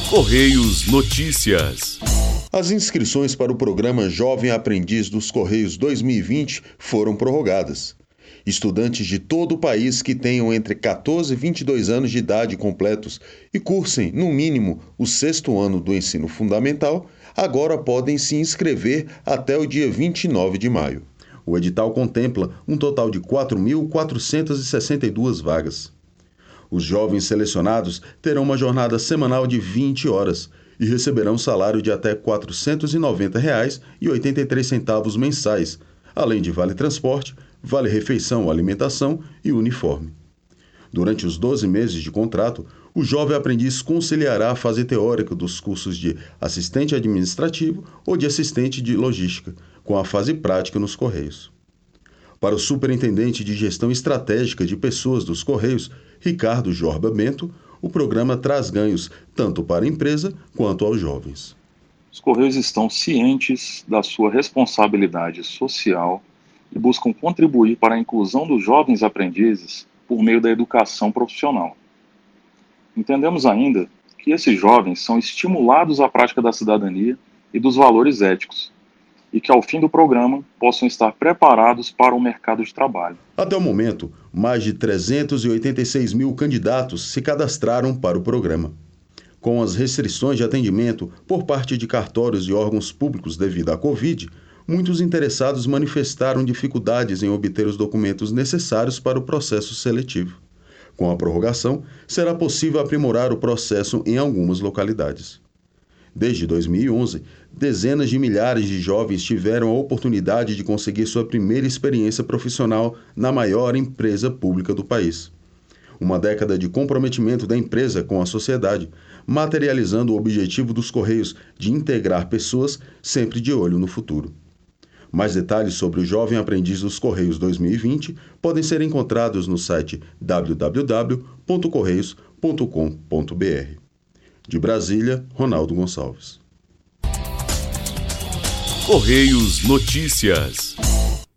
Correios Notícias. As inscrições para o programa Jovem Aprendiz dos Correios 2020 foram prorrogadas. Estudantes de todo o país que tenham entre 14 e 22 anos de idade completos e cursem, no mínimo, o 6º ano do ensino fundamental, agora podem se inscrever até o dia 29 de maio. O edital contempla um total de 4.462 vagas. Os jovens selecionados terão uma jornada semanal de 20 horas e receberão um salário de até R$ 490,83 mensais, além de vale-transporte, vale-refeição, alimentação e uniforme. Durante os 12 meses de contrato, o jovem aprendiz conciliará a fase teórica dos cursos de assistente administrativo ou de assistente de logística, com a fase prática nos Correios. Para o superintendente de gestão estratégica de pessoas dos Correios, Ricardo Jorba Bento, o programa traz ganhos tanto para a empresa quanto aos jovens. Os Correios estão cientes da sua responsabilidade social e buscam contribuir para a inclusão dos jovens aprendizes por meio da educação profissional. Entendemos ainda que esses jovens são estimulados à prática da cidadania e dos valores éticos, e que ao fim do programa possam estar preparados para o mercado de trabalho. Até o momento, mais de 386 mil candidatos se cadastraram para o programa. Com as restrições de atendimento por parte de cartórios e órgãos públicos devido à Covid, muitos interessados manifestaram dificuldades em obter os documentos necessários para o processo seletivo. Com a prorrogação, será possível aprimorar o processo em algumas localidades. Desde 2011, dezenas de milhares de jovens tiveram a oportunidade de conseguir sua primeira experiência profissional na maior empresa pública do país. Uma década de comprometimento da empresa com a sociedade, materializando o objetivo dos Correios de integrar pessoas sempre de olho no futuro. Mais detalhes sobre o Jovem Aprendiz dos Correios 2020 podem ser encontrados no site www.correios.com.br. De Brasília, Ronaldo Gonçalves. Correios Notícias.